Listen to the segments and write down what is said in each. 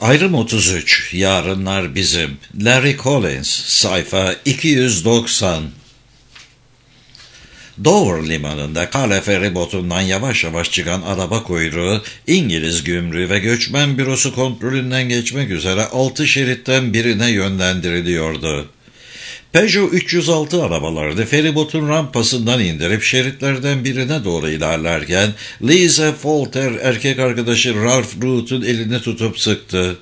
Ayrım 33. Yarınlar bizim. Larry Collins. Sayfa 290. Dover limanında kale feribotundan yavaş yavaş çıkan araba kuyruğu, İngiliz gümrüğü ve göçmen bürosu kontrolünden geçmek üzere 6 şeritten birine yönlendiriliyordu. Peugeot 306 arabaları feribotun rampasından indirip şeritlerden birine doğru ilerlerken Lisa Folter erkek arkadaşı Ralph Root'un elini tutup sıktı.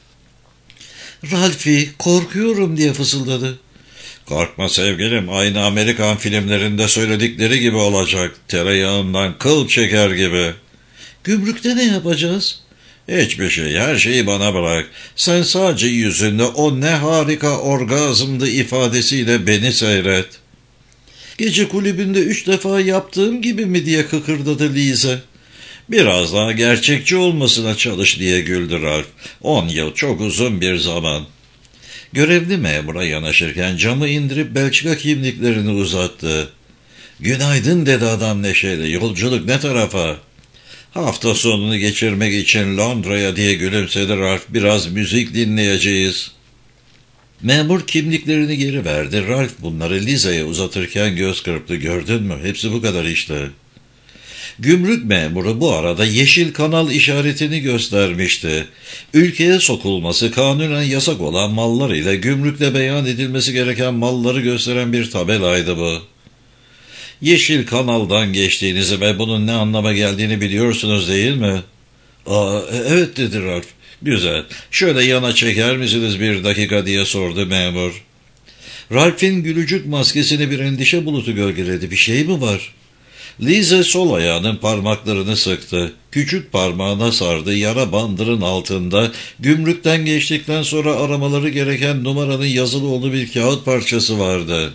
"Ralphie, korkuyorum," diye fısıldadı. "Korkma sevgilim, aynı Amerikan filmlerinde söyledikleri gibi olacak. Tereyağından kıl çeker gibi." "Gümrükte ne yapacağız?" "Hiçbir şey, her şeyi bana bırak. Sen sadece yüzünde o ne harika orgazmdı ifadesiyle beni seyret." "Gece kulübünde 3 defa yaptığım gibi mi?" diye kıkırdadı Lisa. "Biraz daha gerçekçi olmasına çalış," diye güldü Ralph. 10 yıl çok uzun bir zaman. Görevli memura yanaşırken camı indirip Belçika kimliklerini uzattı. "Günaydın," dedi adam neşeyle. "Yolculuk ne tarafa?" "Hafta sonunu geçirmek için Londra'ya," diye gülümsedi Ralph. "Biraz müzik dinleyeceğiz." Memur kimliklerini geri verdi. Ralph bunları Lisa'ya uzatırken göz kırptı. "Gördün mü? Hepsi bu kadar işte." Gümrük memuru bu arada yeşil kanal işaretini göstermişti. Ülkeye sokulması kanunen yasak olan mallar ile gümrükle beyan edilmesi gereken malları gösteren bir tabelaydı bu. "Yeşil kanaldan geçtiğinizi ve bunun ne anlama geldiğini biliyorsunuz değil mi?" Evet," dedi Ralph. "Güzel. Şöyle yana çeker misiniz bir dakika?" diye sordu memur. Ralph'in gülücük maskesini bir endişe bulutu gölgeledi. "Bir şey mi var?" Lisa sol ayağının parmaklarını sıktı. Küçük parmağına sardı. Yara bandının altında gümrükten geçtikten sonra aramaları gereken numaranın yazılı olduğu bir kağıt parçası vardı.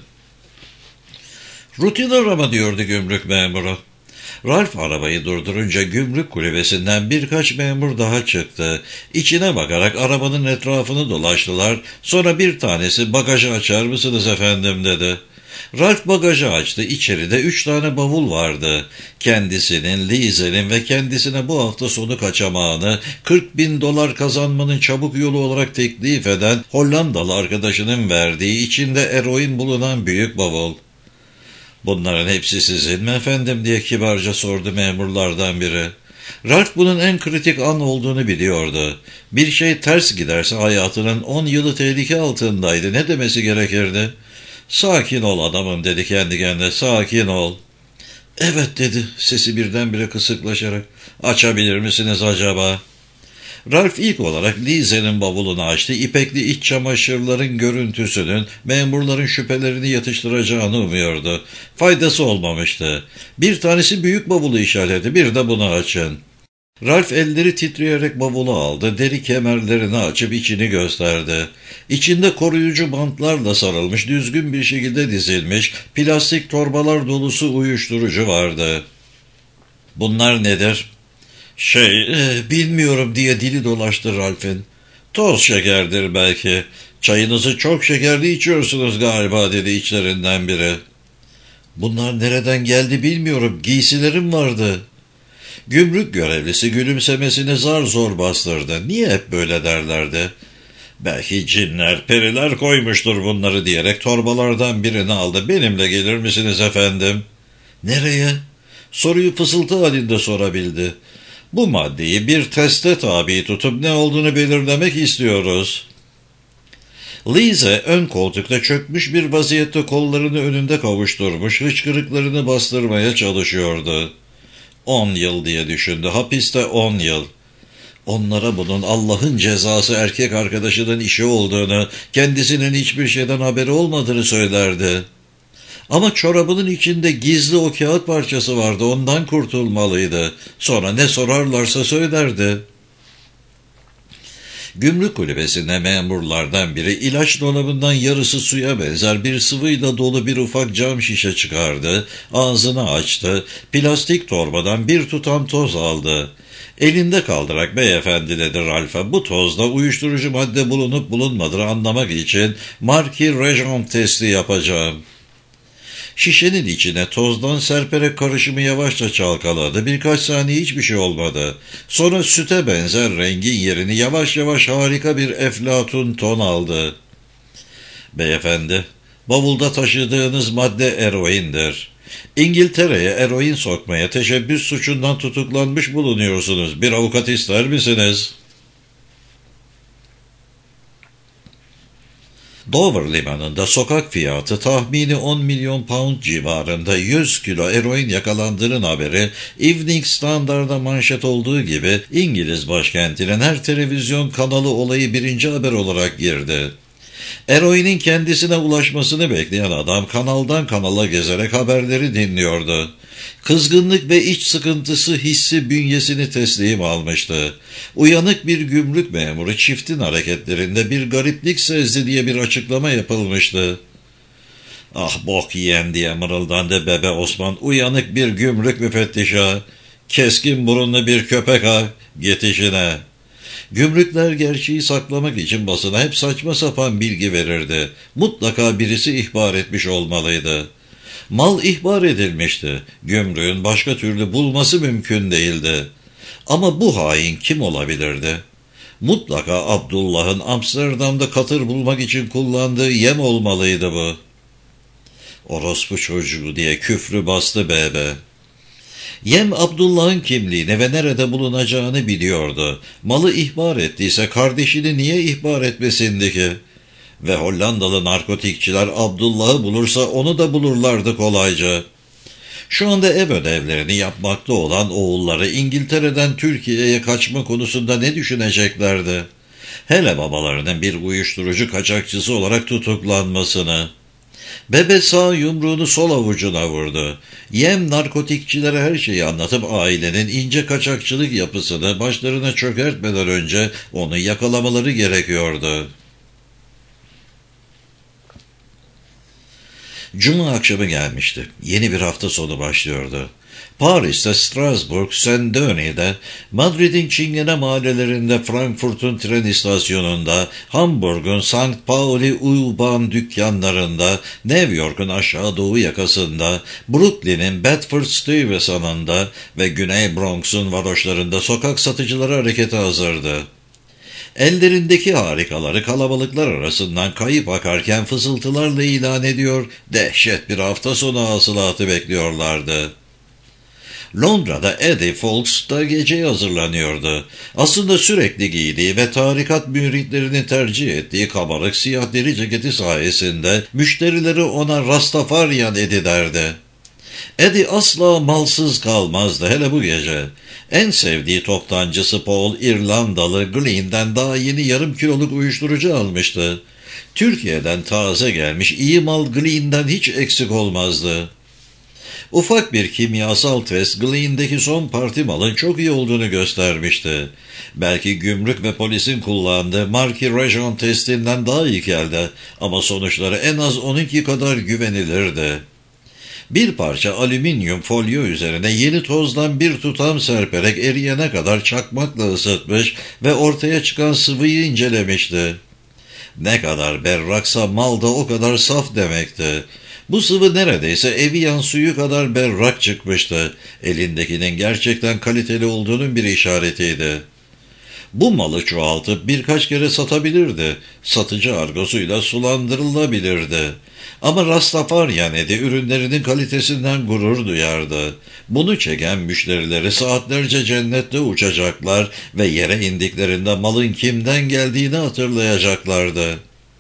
"Rutin arama," diyordu gümrük memuru. Ralph arabayı durdurunca gümrük kulübesinden birkaç memur daha çıktı. İçine bakarak arabanın etrafını dolaştılar. Sonra bir tanesi "Bagajı açar mısınız efendim?" dedi. Ralph bagajı açtı. İçeride 3 tane bavul vardı. Kendisinin, Lisa'nın ve kendisine bu hafta sonu kaçamağını $40.000 kazanmanın çabuk yolu olarak teklif eden Hollandalı arkadaşının verdiği, içinde eroin bulunan büyük bavul. "Bunların hepsi sizin mi efendim?" diye kibarca sordu memurlardan biri. Ralph bunun en kritik an olduğunu biliyordu. Bir şey ters giderse hayatının 10 yılı tehlike altındaydı. Ne demesi gerekirdi? "Sakin ol adamım," dedi kendi kendine. "Sakin ol." "Evet," dedi sesi birdenbire kısıklaşarak. "Açabilir misiniz acaba?" Ralph ilk olarak Lisa'nın bavulunu açtı. İpekli iç çamaşırların görüntüsünün memurların şüphelerini yatıştıracağını umuyordu. Faydası olmamıştı. "Bir tanesi büyük bavulu işareti, bir de bunu açın." Ralph elleri titreyerek bavulu aldı. Deri kemerlerini açıp içini gösterdi. İçinde koruyucu bantlarla sarılmış, düzgün bir şekilde dizilmiş plastik torbalar dolusu uyuşturucu vardı. "Bunlar nedir?" Bilmiyorum," diye dili dolaştı Ralph'in. "Toz şekerdir belki. Çayınızı çok şekerli içiyorsunuz galiba," dedi içlerinden biri. "Bunlar nereden geldi bilmiyorum. Giysilerim vardı." Gümrük görevlisi gülümsemesini zar zor bastırdı. "Niye hep böyle derlerdi?" "Belki cinler, periler koymuştur bunları," diyerek torbalardan birini aldı. "Benimle gelir misiniz efendim?" "Nereye?" Soruyu fısıltı halinde sorabildi. "Bu maddeyi bir teste tabi tutup ne olduğunu belirlemek istiyoruz." Lisa ön koltukta çökmüş bir vaziyette kollarını önünde kavuşturmuş, hıçkırıklarını bastırmaya çalışıyordu. 10 yıl diye düşündü. Hapiste 10 yıl. Onlara bunun Allah'ın cezası erkek arkadaşının işi olduğunu, kendisinin hiçbir şeyden haberi olmadığını söylerdi. Ama çorabının içinde gizli o kağıt parçası vardı, ondan kurtulmalıydı. Sonra ne sorarlarsa söylerdi. Gümrük kulübesinde memurlardan biri ilaç dolabından yarısı suya benzer bir sıvıyla dolu bir ufak cam şişe çıkardı, ağzını açtı, plastik torbadan bir tutam toz aldı. Elinde kaldırarak "Beyefendi," dedi Ralph'a, "bu tozda uyuşturucu madde bulunup bulunmadığını anlamak için Marquis Regent testi yapacağım." Şişenin içine tozdan serperek karışımı yavaşça çalkaladı. Birkaç saniye hiçbir şey olmadı. Sonra süte benzer rengin yerini yavaş yavaş harika bir eflatun ton aldı. Beyefendi, bavulda taşıdığınız madde eroindir. İngiltere'ye eroin sokmaya teşebbüs suçundan tutuklanmış bulunuyorsunuz. Bir avukat ister misiniz? Dover limanında sokak fiyatı tahmini 10 milyon pound civarında 100 kilo eroin yakalandığının haberi Evening Standard'a manşet olduğu gibi İngiliz başkentinin her televizyon kanalı olayı birinci haber olarak girdi. Eroinin kendisine ulaşmasını bekleyen adam kanaldan kanala gezerek haberleri dinliyordu. Kızgınlık ve iç sıkıntısı hissi bünyesini teslim almıştı. Uyanık bir gümrük memuru çiftin hareketlerinde bir gariplik sezdi diye bir açıklama yapılmıştı. "Ah bok yiyen" diye mırıldandı Bebe Osman. "Uyanık bir gümrük müfettişi, keskin burunlu bir köpek ha, git işine." Gümrükler gerçeği saklamak için basına hep saçma sapan bilgi verirdi. Mutlaka birisi ihbar etmiş olmalıydı. Mal ihbar edilmişti. Gümrüğün başka türlü bulması mümkün değildi. Ama bu hain kim olabilirdi? Mutlaka Abdullah'ın Amsterdam'da katır bulmak için kullandığı yem olmalıydı bu. "Orospu çocuğu" diye küfrü bastı bebe. Yem Abdullah'ın kimliğini ve nerede bulunacağını biliyordu. Malı ihbar ettiyse kardeşini niye ihbar etmesindi ki? Ve Hollandalı narkotikçiler Abdullah'ı bulursa onu da bulurlardı kolayca. Şu anda ev ödevlerini yapmakta olan oğulları İngiltere'den Türkiye'ye kaçma konusunda ne düşüneceklerdi? Hele babalarının bir uyuşturucu kaçakçısı olarak tutuklanmasını. Bebe sağ yumruğunu sol avucuna vurdu. Yem narkotikçilere her şeyi anlatıp ailenin ince kaçakçılık yapısını başlarına çökertmeden önce onu yakalamaları gerekiyordu. Cuma akşamı gelmişti. Yeni bir hafta sonu başlıyordu. Paris'te, Strasbourg, Saint-Denis'de, Madrid'in Çingene mahallelerinde, Frankfurt'un tren istasyonunda, Hamburg'un St. Pauli U-Bahn dükkanlarında, New York'un aşağı doğu yakasında, Brooklyn'in Bedford-Stuyvesant'ında ve Güney Bronx'un varoşlarında sokak satıcıları harekete hazırdı. Ellerindeki harikaları kalabalıklar arasından kayıp akarken fısıltılarla ilan ediyor, dehşet bir hafta sonu hasılatı bekliyorlardı. Londra'da Eddie Fawkes da geceye hazırlanıyordu. Aslında sürekli giydiği ve tarikat müritlerini tercih ettiği kabarık siyah deri ceketi sayesinde müşterileri ona Rastafarian Eddie derdi. Eddie asla malsız kalmazdı, hele bu gece. En sevdiği toptancısı Paul, İrlandalı Glyn'den daha yeni yarım kiloluk uyuşturucu almıştı. Türkiye'den taze gelmiş iyi mal Glyn'den hiç eksik olmazdı. Ufak bir kimyasal test Glyn'deki son parti malın çok iyi olduğunu göstermişti. Belki gümrük ve polisin kullandığı Marquis Rejon testinden daha iyi geldi ama sonuçları en az onunki kadar güvenilirdi. Bir parça alüminyum folyo üzerine yeni tozdan bir tutam serperek eriyene kadar çakmakla ısıtmış ve ortaya çıkan sıvıyı incelemişti. Ne kadar berraksa mal da o kadar saf demekti. Bu sıvı neredeyse Evian suyu kadar berrak çıkmıştı. Elindekinin gerçekten kaliteli olduğunun bir işaretiydi. Bu malı çoğaltıp birkaç kere satabilirdi. Satıcı argosuyla sulandırılabilirdi. Ama Rastafarian Eddie ürünlerinin kalitesinden gurur duyardı. Bunu çeken müşterileri saatlerce cennette uçacaklar ve yere indiklerinde malın kimden geldiğini hatırlayacaklardı.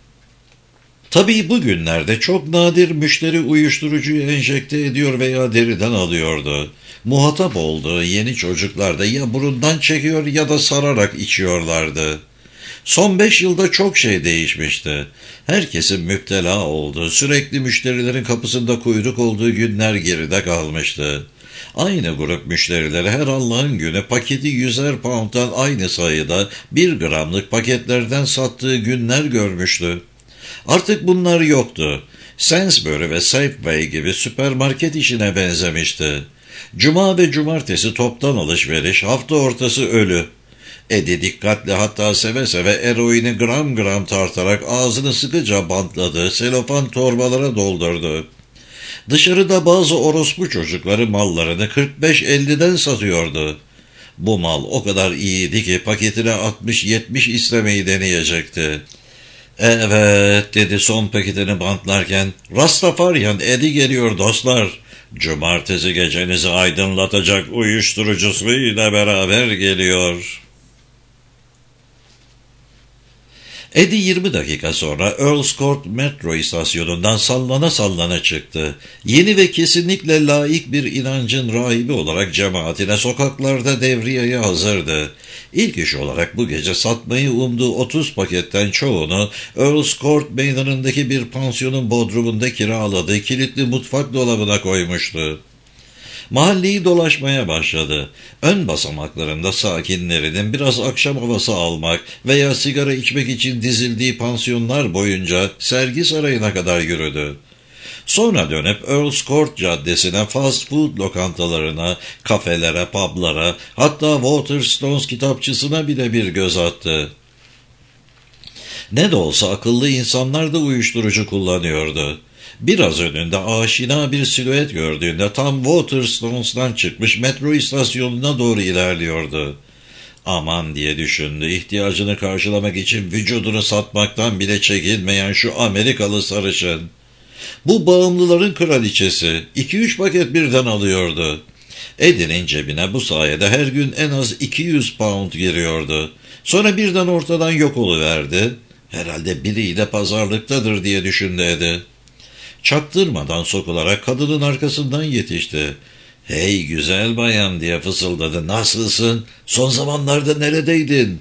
Tabii bugünlerde çok nadir müşteri uyuşturucuyu enjekte ediyor veya deriden alıyordu. Muhatap olduğu yeni çocuklar da ya burundan çekiyor ya da sararak içiyorlardı. Son 5 yılda çok şey değişmişti. Herkesin müptela olduğu, sürekli müşterilerin kapısında kuyruk olduğu günler geride kalmıştı. Aynı grup müşterileri her Allah'ın günü paketi 100'er pound'dan aynı sayıda 1 gramlık paketlerden sattığı günler görmüştü. Artık bunlar yoktu. Sainsbury ve Safeway gibi süpermarket işine benzemişti. Cuma ve cumartesi toptan alışveriş, hafta ortası ölü. Eddie dikkatli, hatta seve seve eroini gram gram tartarak ağzını sıkıca bantladı, selofan torbalara doldurdu. Dışarıda bazı orospu çocukları mallarını 45-50'den satıyordu. Bu mal o kadar iyiydi ki paketine 60-70 istemeyi deneyecekti. Evet dedi son paketini bantlarken. Rastafarian Eddie geliyor dostlar. Cumartesi gecenizi aydınlatacak uyuşturucusuyla beraber geliyor. Eddie 20 dakika sonra Earl's Court metro istasyonundan sallana sallana çıktı. Yeni ve kesinlikle layık bir inancın rahibi olarak cemaatine sokaklarda devriyeye hazırdı. İlk iş olarak bu gece satmayı umduğu 30 paketten çoğunu Earl's Court meydanındaki bir pansiyonun bodrumunda kiraladığı kilitli mutfak dolabına koymuştu. Mahalleyi dolaşmaya başladı. Ön basamaklarında sakinlerinin biraz akşam havası almak veya sigara içmek için dizildiği pansiyonlar boyunca sergi sarayına kadar yürüdü. Sonra dönüp Earl's Court Caddesi'ne fast food lokantalarına, kafelere, publara, hatta Waterstones kitapçısına bile bir göz attı. Ne de olsa akıllı insanlar da uyuşturucu kullanıyordu. Biraz önünde aşina bir silüet gördüğünde tam Waterstones'tan çıkmış metro istasyonuna doğru ilerliyordu. Aman diye düşündü, ihtiyacını karşılamak için vücudunu satmaktan bile çekinmeyen şu Amerikalı sarışın. Bu bağımlıların kraliçesi 2-3 paket birden alıyordu. Eddie'nin cebine bu sayede her gün en az 200 pound giriyordu. Sonra birden ortadan yok oluverdi. Herhalde biriyle pazarlıktadır diye düşündü Eddie. Çaktırmadan sokularak kadının arkasından yetişti. "Hey güzel bayan" diye fısıldadı. "Nasılsın? Son zamanlarda neredeydin?"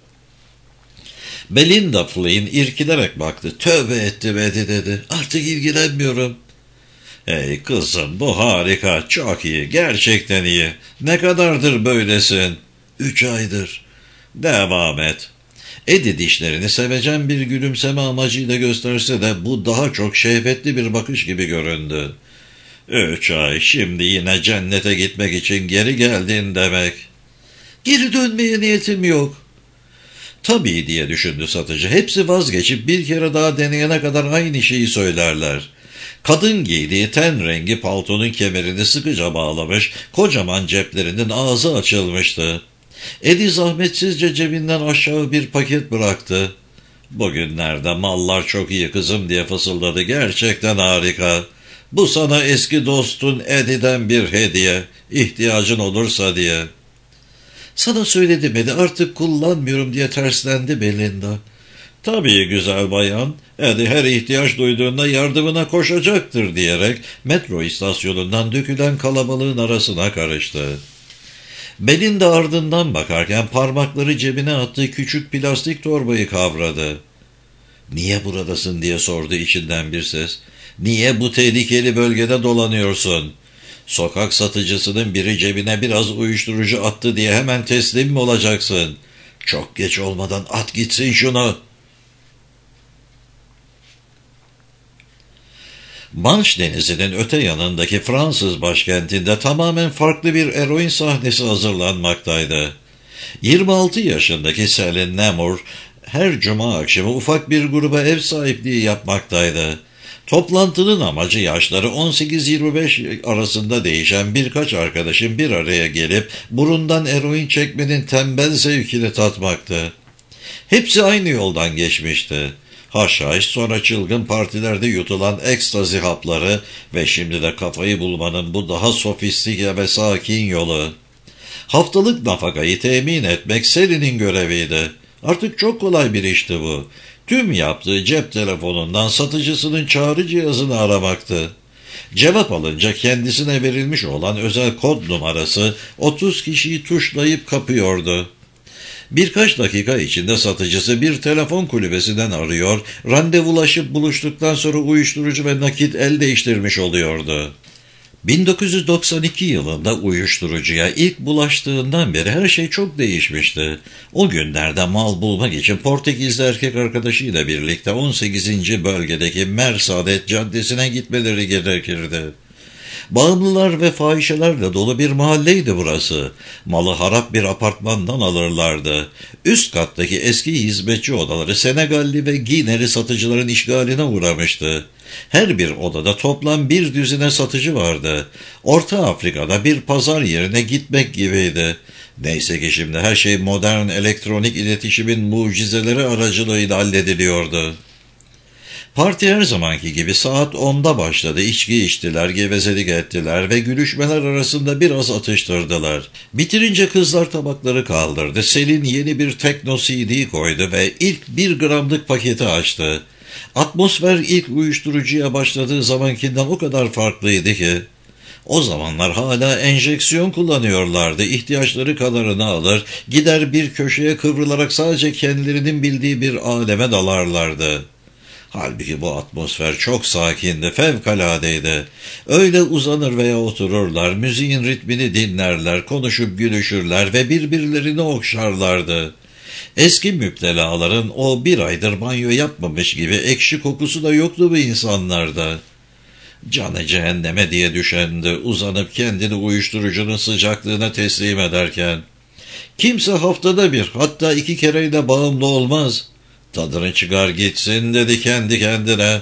Belinda Flynn irkilerek baktı. "Tövbe ettim Eddie" dedi. "Artık ilgilenmiyorum." "Hey kızım, bu harika, çok iyi, gerçekten iyi. Ne kadardır böylesin?" 3 aydır. "Devam et." Eddie dişlerini sevecen bir gülümseme amacıyla gösterse de bu daha çok şehvetli bir bakış gibi göründü. 3 ay, şimdi yine cennete gitmek için geri geldin demek. "Geri dönmeye niyetim yok." "Tabii" diye düşündü satıcı. "Hepsi vazgeçip bir kere daha deneyene kadar aynı şeyi söylerler." Kadın giydiği ten rengi paltonun kemerini sıkıca bağlamış, kocaman ceplerinin ağzı açılmıştı. Eddie zahmetsizce cebinden aşağı bir paket bıraktı. "Bugünlerde mallar çok iyi kızım" diye fısıldadı. "Gerçekten harika. Bu sana eski dostun Eddie'den bir hediye. İhtiyacın olursa" diye. "Sana söyledim Eddie, artık kullanmıyorum" diye terslendi Belinda. "Tabii güzel bayan. Eddie her ihtiyaç duyduğunda yardımına koşacaktır" diyerek metro istasyonundan dökülen kalabalığın arasına karıştı. Belinda ardından bakarken parmakları cebine attığı küçük plastik torbayı kavradı. "Niye buradasın?" diye sordu içinden bir ses. "Niye bu tehlikeli bölgede dolanıyorsun? Sokak satıcısının biri cebine biraz uyuşturucu attı diye hemen teslim mi olacaksın? Çok geç olmadan at gitsin şunu." Manş Denizi'nin öte yanındaki Fransız başkentinde tamamen farklı bir eroin sahnesi hazırlanmaktaydı. 26 yaşındaki Selin Namur her cuma akşamı ufak bir gruba ev sahipliği yapmaktaydı. Toplantının amacı yaşları 18-25 arasında değişen birkaç arkadaşın bir araya gelip burundan eroin çekmenin tembel zevkini tatmaktı. Hepsi aynı yoldan geçmişti. Haşhaş, sonra çılgın partilerde yutulan ekstazi hapları ve şimdi de kafayı bulmanın bu daha sofistike ve sakin yolu. Haftalık nafakayı temin etmek Selin'in göreviydi. Artık çok kolay bir işti bu. Tüm yaptığı cep telefonundan satıcısının çağrı cihazını aramaktı. Cevap alınca kendisine verilmiş olan özel kod numarası 30 kişiyi tuşlayıp kapıyordu. Birkaç dakika içinde satıcısı bir telefon kulübesinden arıyor, randevulaşıp buluştuktan sonra uyuşturucu ve nakit el değiştirmiş oluyordu. 1992 yılında uyuşturucuya ilk bulaştığından beri her şey çok değişmişti. O günlerde mal bulmak için Portekizli erkek arkadaşıyla birlikte 18. bölgedeki Mersadet Caddesi'ne gitmeleri gerekirdi. Bağımlılar ve fahişelerle dolu bir mahalleydi burası. Malı harap bir apartmandan alırlardı. Üst kattaki eski hizmetçi odaları Senegalli ve Gineli satıcıların işgaline uğramıştı. Her bir odada toplam 1 düzine satıcı vardı. Orta Afrika'da bir pazar yerine gitmek gibiydi. Neyse ki şimdi her şey modern elektronik iletişimin mucizeleri aracılığıyla hallediliyordu. Parti her zamanki gibi saat 10'da başladı. İçki içtiler, gevezelik ettiler ve gülüşmeler arasında biraz atıştırdılar. Bitirince kızlar tabakları kaldırdı. Selin yeni bir tekno CD koydu ve ilk 1 gramlık paketi açtı. Atmosfer ilk uyuşturucuya başladığı zamankinden o kadar farklıydı ki. O zamanlar hala enjeksiyon kullanıyorlardı. İhtiyaçları kadarını alır, gider bir köşeye kıvrılarak sadece kendilerinin bildiği bir aleme dalarlardı. Halbuki bu atmosfer çok sakindi, fevkaladeydi. Öyle uzanır veya otururlar, müziğin ritmini dinlerler, konuşup gülüşürler ve birbirlerini okşarlardı. Eski müptelaların o 1 aydır banyo yapmamış gibi ekşi kokusu da yoktu bu insanlarda. Canı cehenneme diye düşendi, uzanıp kendini uyuşturucunun sıcaklığına teslim ederken. Kimse haftada 1, hatta 2 kereyle bağımlı olmaz. Tadını çıkar gitsin dedi kendi kendine.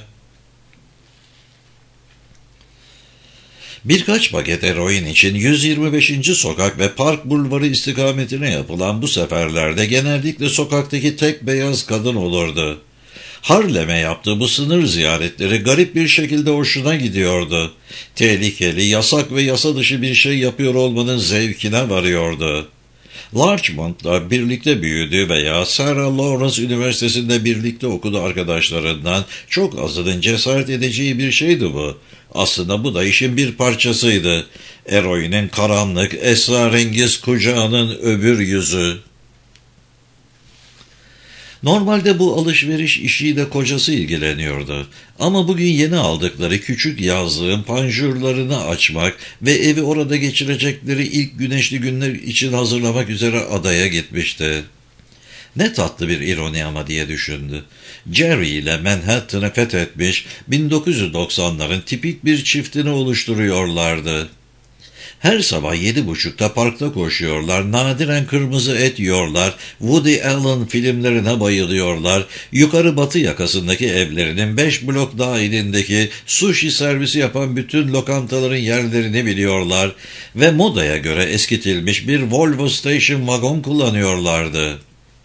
Birkaç paket eroin için 125. sokak ve Park Bulvarı istikametine yapılan bu seferlerde genellikle sokaktaki tek beyaz kadın olurdu. Harlem'e yaptığı bu sınır ziyaretleri garip bir şekilde hoşuna gidiyordu. Tehlikeli, yasak ve yasa dışı bir şey yapıyor olmanın zevkine varıyordu. Larchmont'la birlikte büyüdü veya Sarah Lawrence Üniversitesi'nde birlikte okudu arkadaşlarından çok azının cesaret edeceği bir şeydi bu. Aslında bu da işin bir parçasıydı. Eroinin karanlık, esrarengiz kucağının öbür yüzü. Normalde bu alışveriş işiyle kocası ilgileniyordu. Ama bugün yeni aldıkları küçük yazlığın panjurlarını açmak ve evi orada geçirecekleri ilk güneşli günler için hazırlamak üzere adaya gitmişti. Ne tatlı bir ironi ama diye düşündü. Jerry ile Manhattan'ı fethetmiş 1990'ların tipik bir çiftini oluşturuyorlardı. Her sabah 7.30'da parkta koşuyorlar, nadiren kırmızı et yiyorlar, Woody Allen filmlerine bayılıyorlar, yukarı batı yakasındaki evlerinin 5 blok dahilindeki sushi servisi yapan bütün lokantaların yerlerini biliyorlar ve modaya göre eskitilmiş bir Volvo Station Wagon kullanıyorlardı.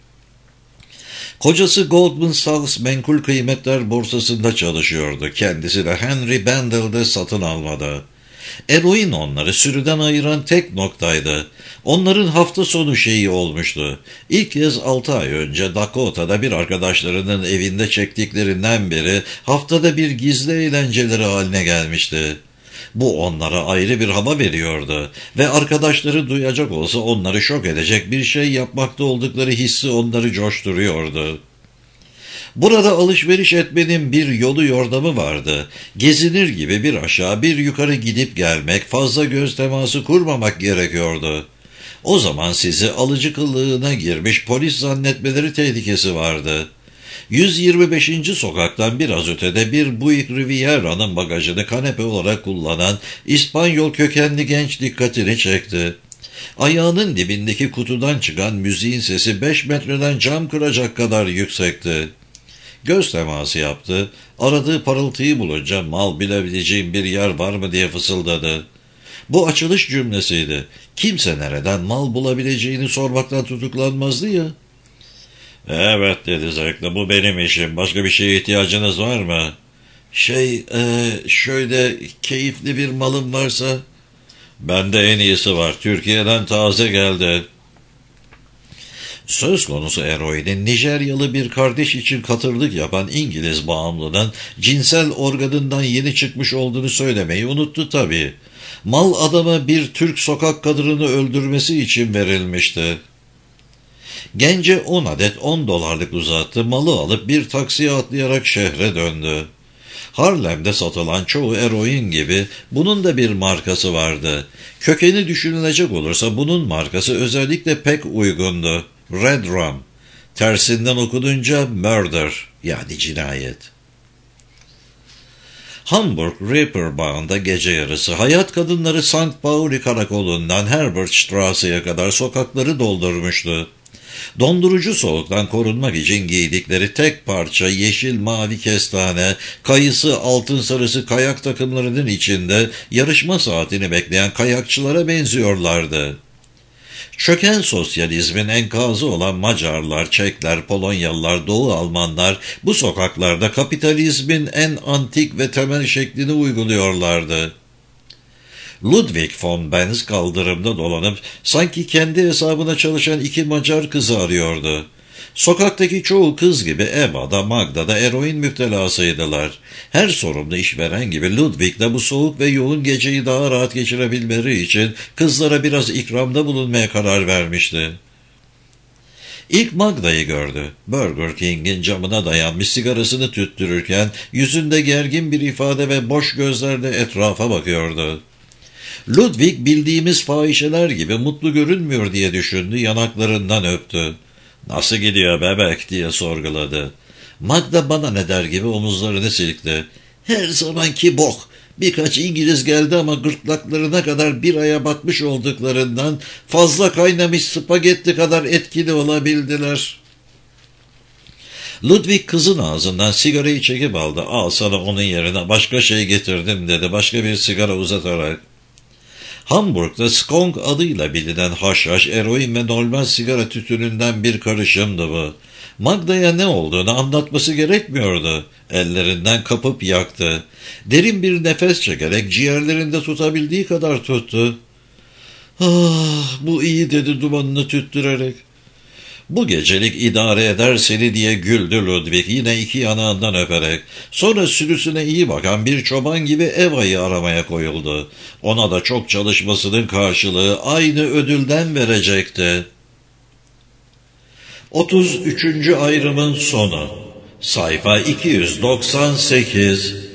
Kocası Goldman Sachs Menkul Kıymetler Borsası'nda çalışıyordu, kendisi de Henry Bendel'de satın almada. Eroin onları sürüden ayıran tek noktaydı. Onların hafta sonu şeyi olmuştu. İlk kez 6 ay önce Dakota'da bir arkadaşlarının evinde çektiklerinden beri haftada bir gizli eğlenceleri haline gelmişti. Bu onlara ayrı bir hava veriyordu ve arkadaşları duyacak olsa onları şok edecek bir şey yapmakta oldukları hissi onları coşturuyordu. Burada alışveriş etmenin bir yolu yordamı vardı. Gezinir gibi bir aşağı bir yukarı gidip gelmek, fazla göz teması kurmamak gerekiyordu. O zaman sizi alıcı kılığına girmiş polis zannetmeleri tehlikesi vardı. 125. sokaktan biraz ötede bir Buick Riviera'nın bagajını kanepe olarak kullanan İspanyol kökenli genç dikkatini çekti. Ayağının dibindeki kutudan çıkan müziğin sesi 5 metreden cam kıracak kadar yüksekti. Göz teması yaptı. Aradığı parıltıyı bulunca mal bilebileceğim bir yer var mı diye fısıldadı. Bu açılış cümlesiydi. Kimse nereden mal bulabileceğini sormaktan tutuklanmazdı ya. Evet dedi zevkle, bu benim işim. Başka bir şeye ihtiyacınız var mı? Şöyle keyifli bir malım varsa. Bende en iyisi var. Türkiye'den taze geldi. Söz konusu eroinin Nijeryalı bir kardeş için katırlık yapan İngiliz bağımlının cinsel organından yeni çıkmış olduğunu söylemeyi unuttu tabii. Mal adama bir Türk sokak kadını öldürmesi için verilmişti. Gence 10 adet $10 uzattı, malı alıp bir taksiye atlayarak şehre döndü. Harlem'de satılan çoğu eroin gibi bunun da bir markası vardı. Kökeni düşünülecek olursa bunun markası özellikle pek uygundu. Red Rum. Tersinden okununca murder, yani cinayet. Hamburg Reeperbahn gece yarısı hayat kadınları St. Pauli karakolundan Herbertstrasse'ye kadar sokakları doldurmuştu. Dondurucu soğuktan korunmak için giydikleri tek parça yeşil, mavi, kestane, kayısı, altın sarısı kayak takımlarının içinde yarışma saatini bekleyen kayakçılara benziyorlardı. Çöken sosyalizmin enkazı olan Macarlar, Çekler, Polonyalılar, Doğu Almanlar bu sokaklarda kapitalizmin en antik ve temel şeklini uyguluyorlardı. Ludwig von Benz kaldırımda dolanıp sanki kendi hesabına çalışan iki Macar kızı arıyordu. Sokaktaki çoğu kız gibi Eva da Magda da eroin müptelasıydılar. Her sorumlu işveren gibi Ludwig de bu soğuk ve yoğun geceyi daha rahat geçirebilmeleri için kızlara biraz ikramda bulunmaya karar vermişti. İlk Magda'yı gördü. Burger King'in camına dayanmış sigarasını tüttürürken yüzünde gergin bir ifade ve boş gözlerle etrafa bakıyordu. Ludwig bildiğimiz fahişeler gibi mutlu görünmüyor diye düşündü, yanaklarından öptü. "Nasıl gidiyor bebek?" diye sorguladı. Magda bana ne der gibi omuzlarını silkti. "Her zamanki bok. Birkaç İngiliz geldi ama gırtlaklarına kadar bir aya batmış olduklarından fazla kaynamış spagetti kadar etkili olabildiler." Ludwig kızın ağzından sigarayı çekip aldı. "Al sana onun yerine başka şey getirdim," dedi başka bir sigara uzatarak. Hamburg'da skong adıyla bilinen haşhaş, eroin ve normal sigara tütününden bir karışımdı bu. Magda'ya ne olduğunu anlatması gerekmiyordu. Ellerinden kapıp yaktı. Derin bir nefes çekerek ciğerlerinde tutabildiği kadar tuttu. "Ah, bu iyi," dedi dumanını tüttürerek. "Bu gecelik idare eder seni," diye güldü Ludwig yine iki yanağından öperek. Sonra sürüsüne iyi bakan bir çoban gibi Eva'yı aramaya koyuldu. Ona da çok çalışmasının karşılığı aynı ödülden verecekti. 33. ayrımın sonu. Sayfa 298.